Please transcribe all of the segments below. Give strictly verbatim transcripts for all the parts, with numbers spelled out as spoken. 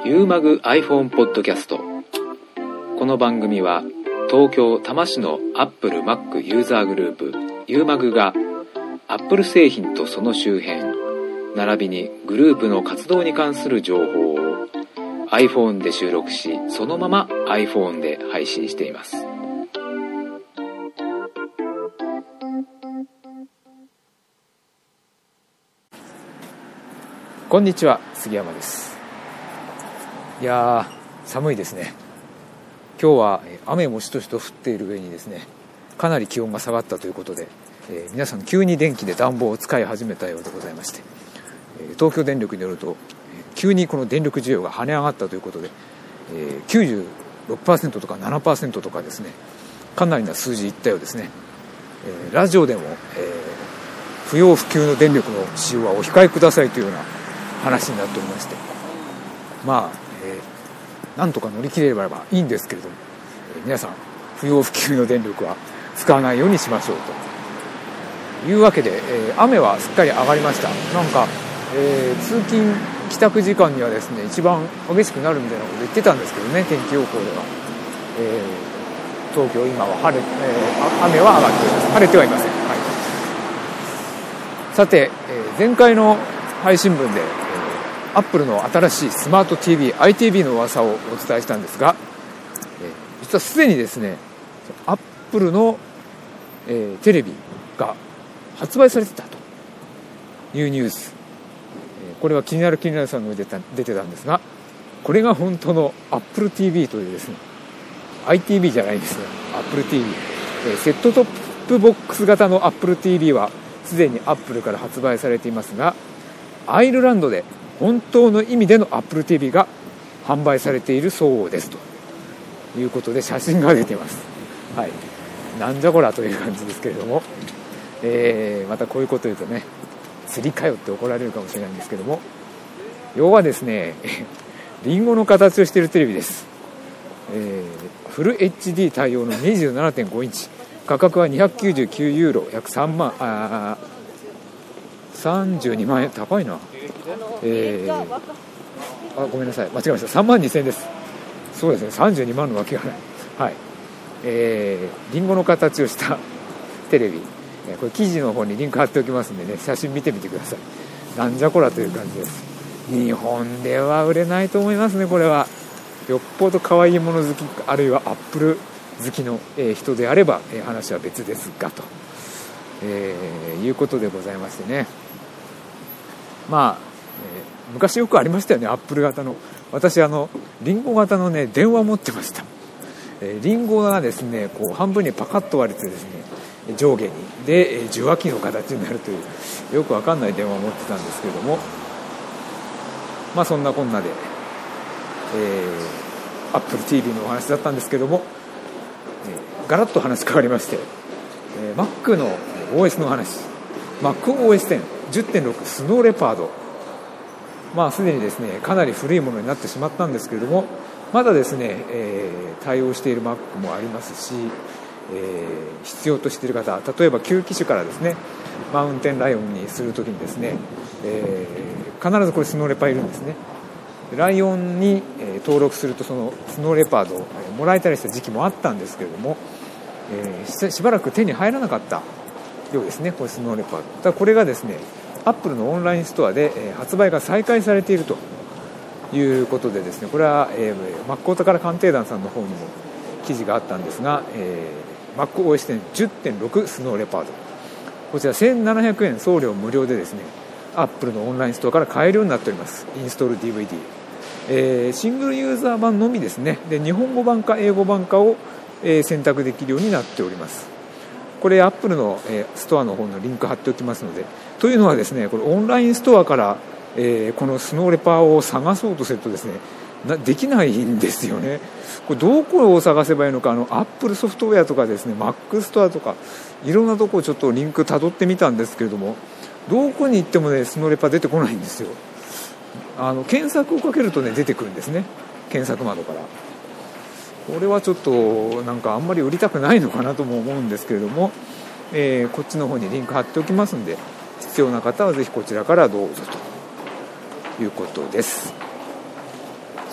ユーマグ iPhone ポッドキャスト。この番組は東京多摩市の Apple Mac ユーザーグループユーマグが Apple 製品とその周辺並びにグループの活動に関する情報を iPhone で収録し、そのまま iPhone で配信しています。こんにちは、杉山です。いやー、寒いですね。今日は雨もしとしと降っている上にですね、かなり気温が下がったということで、えー、皆さん急に電気で暖房を使い始めたようでございまして、えー、東京電力によると急にこの電力需要が跳ね上がったということで、えー、きゅうじゅうろくパーセント とか ななパーセント とかですね、かなりな数字いったようですね。えー、ラジオでも、えー、不要不急の電力の使用はお控えくださいというような話になっておりまして、まあ、えー、なんとか乗り切れればいいんですけれども、えー、皆さん不要不急の電力は使わないようにしましょうというわけで、えー、雨はすっかり上がりました。なんか、えー、通勤帰宅時間にはですね、一番激しくなるみたいなこと言ってたんですけどね、天気予報では。えー、東京今は晴れ、えー、雨は上がっています。晴れてはいません。はい、さて、えー、前回の配信分でアップルの新しいスマート ティーブイ、アイティーブイ の噂をお伝えしたんですが、えー、実はすでにですね、アップルの、えー、テレビが発売されてたというニュース、えー、これは気になる気になるさんが出た出てたんですが、これが本当の Apple ティーブイ というですね、アイティーブイ じゃないですよ、Apple ティーブイ、えー、セットトップボックス型の Apple ティーブイ はすでに Apple から発売されていますが、アイルランドで本当の意味での Apple ティーブイ が販売されているそうですということで、写真が出ています。はい、なんじゃこらという感じですけれども、えー、またこういうこと言うとね、釣りかよって怒られるかもしれないんですけども、要はですね、リンゴの形をしているテレビです。えー、フル エイチディー 対応の にじゅうななてんご インチ、価格はにひゃくきゅうじゅうきゅうユーロ、約さんまん、あさんじゅうにまんえん、高いな。えー、あごめんなさい、間違えました。さんまんにせんえんです。そうですね、さんじゅうにまんのわけがない。はい、えー、リンゴの形をしたテレビ、えー、これ記事の方にリンク貼っておきますんでね、写真見てみてください。なんじゃこらという感じです。日本では売れないと思いますね。これはよっぽど可愛いもの好き、あるいはアップル好きの、えー、人であれば、えー、話は別ですがと、えー、いうことでございましてね。まあ、えー、昔よくありましたよね、アップル型の。私あのリンゴ型のね電話持ってました。えー、リンゴがですね、こう半分にパカッと割れてですね、上下にで、えー、受話器の形になるというよくわかんない電話を持ってたんですけれども、まあそんなこんなで、えー、Apple ティーブイ のお話だったんですけども、えー、ガラッと話変わりまして、えー、Mac の オーエス の話、 マックオーエステンじゅってんろく スノーレパード、まあすでにですねかなり古いものになってしまったんですけれども、まだですね、えー、対応している Mac もありますし、えー、必要としている方、例えば旧機種からですねマウンテンライオンにするときにですね、えー、必ずこれスノーレパーいるんですね。ライオンに、えー、登録するとそのスノーレパードを、えー、もらえたりした時期もあったんですけれども、えー、しばらく手に入らなかったようですね、これスノーレパード。ただこれがですねアップルのオンラインストアで、えー、発売が再開されているということでですね、これは、えー、マックオタから鑑定団さんの方にも記事があったんですが、えー、マックオーエステンじゅってんろく スノーレパード、こちらせんななひゃくえん送料無料でですねアップルのオンラインストアから買えるようになっております。インストール ディーブイディー、えー、シングルユーザー版のみですね。で日本語版か英語版かを、えー、選択できるようになっております。これアップルの、えー、ストアの方のリンク貼っておきますので。というのはですね、これオンラインストアから、えー、このスノーレパーを探そうとするとですねなできないんですよね。これどこを探せばいいのか、あのアップルソフトウェアとかですね、マックストアとかいろんなところをちょっとリンク辿ってみたんですけれども、どこに行ってもねスノーレパー出てこないんですよ。あの検索をかけるとね出てくるんですね、検索窓から。これはちょっとなんかあんまり売りたくないのかなとも思うんですけれども、えー、こっちの方にリンク貼っておきますので、必要な方はぜひこちらからどうぞということです。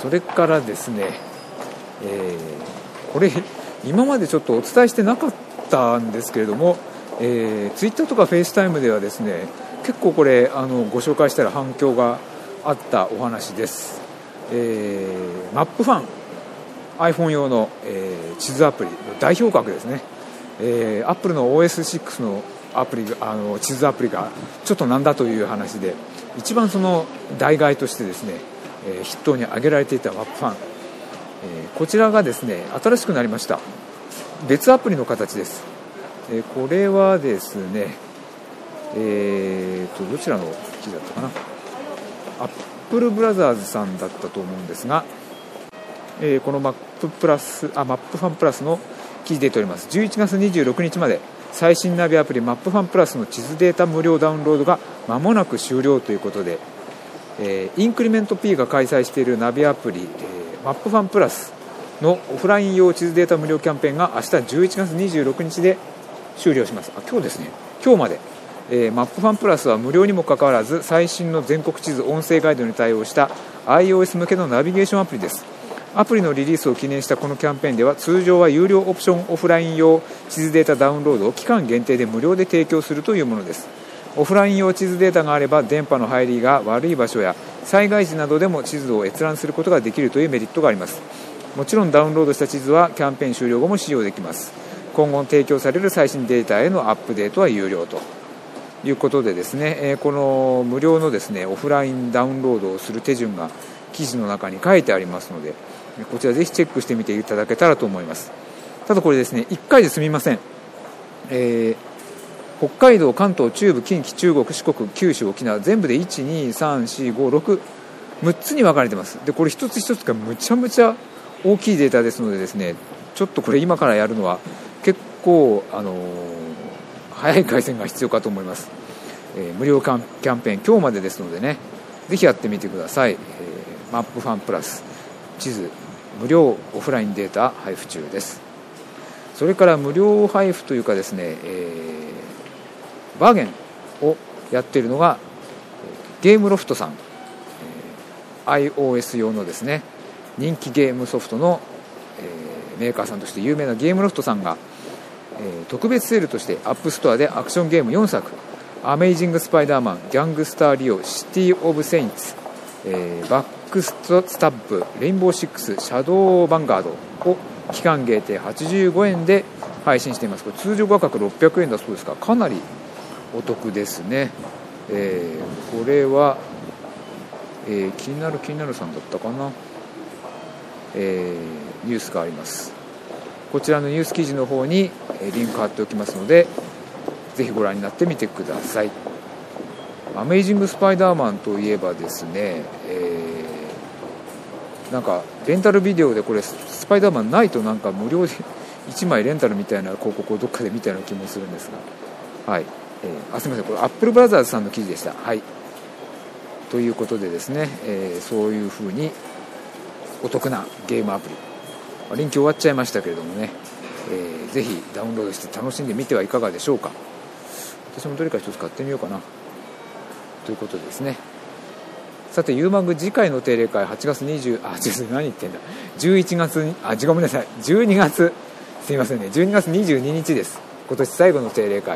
それからですね、えー、これ今までちょっとお伝えしてなかったんですけれども、えー、ツイッターとかフェイスタイムではですね、結構これあのご紹介したら反響があったお話です。えー、マップファン iPhone 用の、えー、地図アプリの代表格ですね。えー、Apple の オーエスシックス のアプリあの地図アプリがちょっとなんだという話で、一番その代替としてですね、えー、筆頭に挙げられていたマップファン、えー、こちらがですね新しくなりました。別アプリの形です。えー、これはですね、えー、とどちらの記事だったかな、アップルブラザーズさんだったと思うんですが、えー、このマッププラスあマップファンプラスの記事で出ております。じゅういちがつにじゅうろくにちまで最新ナビアプリマップファンプラスの地図データ無料ダウンロードが間もなく終了ということで、えー、インクリメント P が開催しているナビアプリ、えー、マップファンプラスのオフライン用地図データ無料キャンペーンが明日じゅういちがつにじゅうろくにちで終了します。あ、今日ですね、今日まで、えー、マップファンプラスは無料にもかかわらず最新の全国地図音声ガイドに対応した iOS 向けのナビゲーションアプリです。アプリのリリースを記念したこのキャンペーンでは、通常は有料オプションオフライン用地図データダウンロードを期間限定で無料で提供するというものです。オフライン用地図データがあれば電波の入りが悪い場所や災害時などでも地図を閲覧することができるというメリットがあります。もちろんダウンロードした地図はキャンペーン終了後も使用できます。今後提供される最新データへのアップデートは有料ということでですね、えー、この無料のですねオフラインダウンロードをする手順が記事の中に書いてありますので、こちらぜひチェックしてみていただけたらと思います。ただこれですね、いっかいで済みません。えー、北海道、関東、中部、近畿、中国、四国、九州、沖縄、全部でいち、に、さん、よん、ご、ろく、むっつに分かれてます。でこれ一つ一つがむちゃむちゃ大きいデータですのでですね、ちょっとこれ今からやるのは結構、あのー、早い回線が必要かと思います。えー、無料キャンペーン今日までですのでね、ぜひやってみてください。えー、マップファンプラス地図無料オフラインデータ配布中です。それから無料配布というかですね、えー、バーゲンをやっているのがゲームロフトさん、えー、iOS 用のですね人気ゲームソフトの、えー、メーカーさんとして有名なゲームロフトさんが、えー、特別セールとしてアップストアでアクションゲームよんさく、アメイジングスパイダーマン、ギャングスターリオ、シティオブセインツ、えー、バックスタッブ、レインボーシックス、シャドーバンガードを期間限定はちじゅうごえんで配信しています。これ通常価格ろっぴゃくえんだそうですから、かなりお得ですね。えー、これは、えー、気になる気になるさんだったかな、えー、ニュースがあります。こちらのニュース記事の方に、えー、リンク貼っておきますので、ぜひご覧になってみてください。アメイジングスパイダーマンといえばですね、えー、なんかレンタルビデオでこれスパイダーマンないとなんか無料でいちまいレンタルみたいな広告をどっかで見たような気もするんですが、はい、えー、あすみません、これアップルブラザーズさんの記事でした。はい、ということでですね、えー、そういう風にお得なゲームアプリ、臨機終わっちゃいましたけれどもね、えー、ぜひダウンロードして楽しんでみてはいかがでしょうか。私もどれか一つ買ってみようかなということですね。さて、ユーマグ次回の定例会はちがつにじゅうあ、違う、何言ってんだ、じゅういちがつにあ、ごめんなさい、じゅうにがつ、すいませんね、じゅうにがつにじゅうににちです。今年最後の定例会、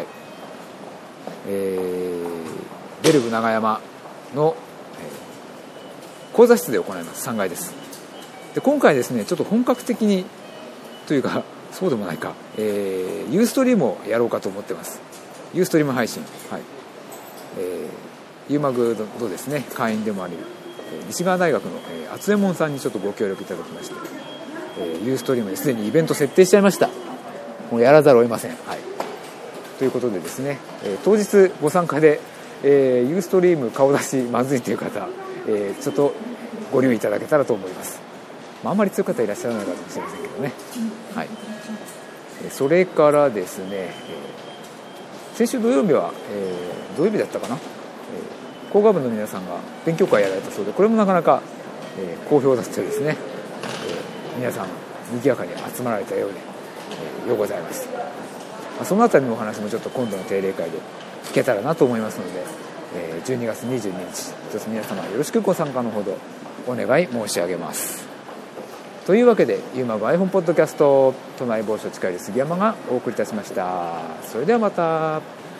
えー、ベルブ長山の、えー、講座室で行います。さんがいです。で今回ですね、ちょっと本格的にというかそうでもないか、えー、ユーストリームをやろうかと思ってます。ユーストリーム配信、はい、えー、ユーマグのですね会員でもある、えー、西川大学の、えー、厚右衛門さんにちょっとご協力いただきまして、えー、ユーストリームですでにイベント設定しちゃいました。もうやらざるを得ません。はい、ということでですね、えー、当日ご参加で、えー、ユーストリーム顔出しまずいという方、えー、ちょっとご留意いただけたらと思います。まあ、あんまり強い方いらっしゃらないかもしれませんけどね、はい、それからですね、えー、先週土曜日は、えー、土曜日だったかな、えー、工学部の皆さんが勉強会やられたそうで、これもなかなか、えー、好評だってですね、えー、皆さん賑やかに集まられたようで、えー、ようございます。まあ、そのあたりのお話もちょっと今度の定例会で聞けたらなと思いますので、えー、じゅうにがつにじゅうににち、一つ皆様よろしくご参加のほどお願い申し上げます。というわけでユーマブ iPhone ポッドキャスト都内某所近い杉山がお送りいたしました。それではまた。